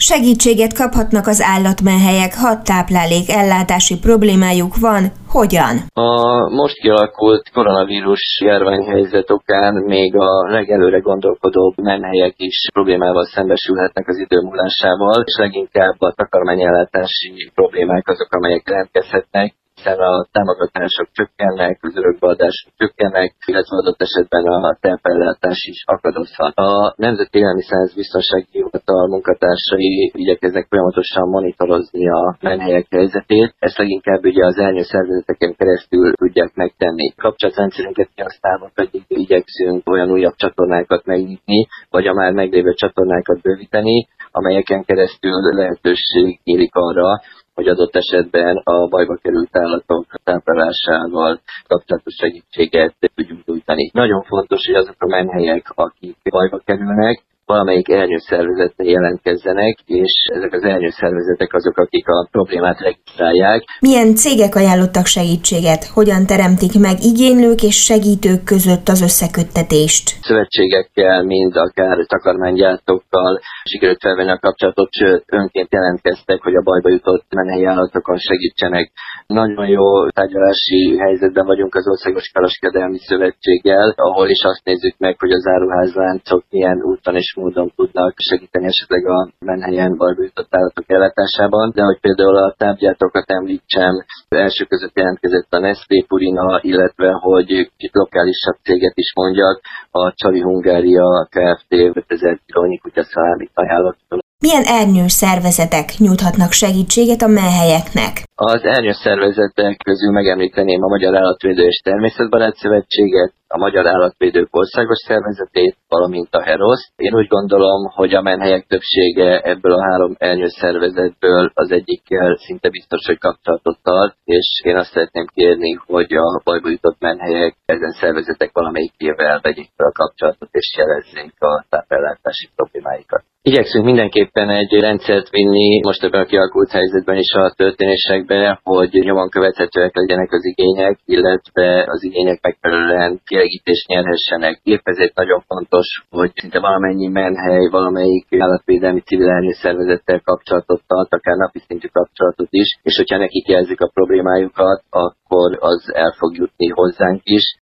Segítséget kaphatnak az állatmenhelyek, ha táplálék ellátási problémájuk van. Hogyan? A most kialakult koronavírus járványhelyzet okán még a legelőre gondolkodó menhelyek is problémával szembesülhetnek az idő múlásával, és leginkább a takarmányellátási problémák azok, amelyek jelentkezhetnek, hiszen a támogatások csökkennek, az örökbeadások csökkennek, illetve adott esetben a tápellátás is akadozhat. A Nemzeti Élelmiszerbiztonsági Hivatal munkatársai igyekeznek folyamatosan monitorozni a menhelyek helyzetét. Ezt leginkább ugye az ernyőszervezeteken keresztül tudják megtenni. Kapcsolatrendszerünket kihasználva pedig igyekszünk olyan újabb csatornákat megnyitni, vagy a már meglévő csatornákat bővíteni, amelyeken keresztül lehetőség nyílik arra, hogy adott esetben a bajba került állatok táplálásával kapcsolatos segítséget tudjunk nyújtani. Nagyon fontos, hogy azok a menhelyek, akik bajba kerülnek, valamelyik ernyőszervezetnél jelentkezzenek, és ezek az ernyőszervezetek azok, akik a problémát regisztrálják. Milyen cégek ajánlottak segítséget? Hogyan teremtik meg igénylők és segítők között az összeköttetést? Szövetségekkel, mind akár takarmánygyártókkal sikerült felvenni a kapcsolatot, sőt önként jelentkeztek, hogy a bajba jutott menhelyi állatokon segítsenek. Nagyon jó tárgyalási helyzetben vagyunk az Országos Kereskedelmi Szövetséggel, ahol is azt nézzük meg, hogy az áruházláncok milyen úton és módon tudnak segíteni esetleg a menhelyen bajba jutott állatok ellátásában, de hogy például a tápgyártókat említsem, első között jelentkezett a Nestlé Purina, illetve hogy itt lokálisabb céget is mondjak, a Csali Hungária Kft. 5000 kilónyi kutyaszalámit ajánlott. Milyen ernyőszervezetek nyújthatnak segítséget a menhelyeknek? Az ernyőszervezetek közül megemlíteném a Magyar Állatvédő és Természetbarát Szövetséget, a Magyar Állatvédők Országos Szervezetét, valamint a HEROSZ. Én úgy gondolom, hogy a menhelyek többsége ebből a 3 ernyőszervezetből az egyikkel szinte biztos, hogy kapcsolatot tart, és én azt szeretném kérni, hogy a bajba jutott menhelyek ezen szervezetek valamelyikével vegyék fel a kapcsolatot és jelezzék a tápellátási problémáikat. Igyekszünk mindenképpen egy rendszert vinni most ebben a kialakult helyzetben is a történésekbe, hogy nyomon követhetőek legyenek az igények, illetve az igények megfelelően kielégítést nyerhessenek. Épp ezért nagyon fontos, hogy szinte valamennyi menhely, valamelyik állatvédelmi civil ernyőszervezettel kapcsolatot tart, akár napi szintű kapcsolatot is, és hogyha nekik jelzik a problémájukat, akkor az el fog jutni hozzánk is,